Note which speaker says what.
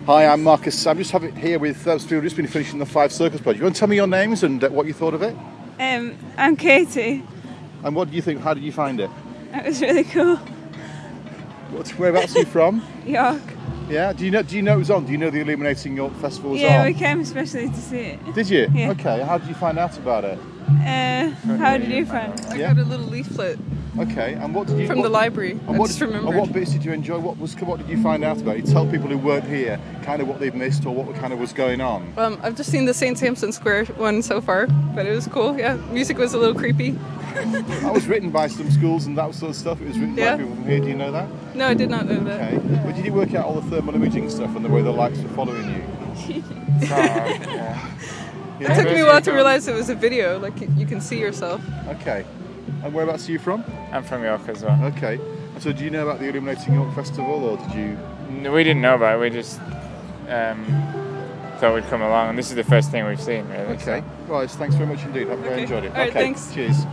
Speaker 1: Hi, I'm Marcus. I'm just here with people who've just been finishing the Five Circles project. You want to tell me your names and what you thought of it?
Speaker 2: I'm Katie.
Speaker 1: And what do you think? How did you find it?
Speaker 2: It was really cool.
Speaker 1: Whereabouts are you from?
Speaker 2: York.
Speaker 1: Yeah. Do you know it was on? Do you know the Illuminating York Festival was
Speaker 2: Yeah,
Speaker 1: on?
Speaker 2: we came especially to see it.
Speaker 1: Did you?
Speaker 2: Yeah.
Speaker 1: Okay. How did you find out about it?
Speaker 2: How did you find it?
Speaker 3: I
Speaker 1: Yeah.
Speaker 3: got a little leaflet
Speaker 1: Okay. And what did you
Speaker 3: from the library. I just
Speaker 1: And
Speaker 3: remembered.
Speaker 1: what bits did you enjoy? What did you find out about it? You tell people who weren't here kind of what they've missed or what kind of was going on.
Speaker 3: I've just seen the St. Sampson Square one so far, but it was cool. Yeah, music was a little creepy.
Speaker 1: That was written by some schools and that sort of stuff. It was written by people from here. Do you know that?
Speaker 3: No, I did not know that.
Speaker 1: Okay. But did you work out all the thermal imaging stuff and the way the lights were following you?
Speaker 3: It took me a while to realize it was a video, like you can see yourself.
Speaker 1: Okay. And whereabouts are you from?
Speaker 4: I'm from York as well.
Speaker 1: Okay. So do you know about the Illuminating York Festival, or did you?
Speaker 4: No, we didn't know about it. We just thought we'd come along, and this is the first thing we've seen, really.
Speaker 1: Okay. Right. Thanks very much indeed. I've very enjoyed it.
Speaker 3: All right, thanks.
Speaker 1: Cheers.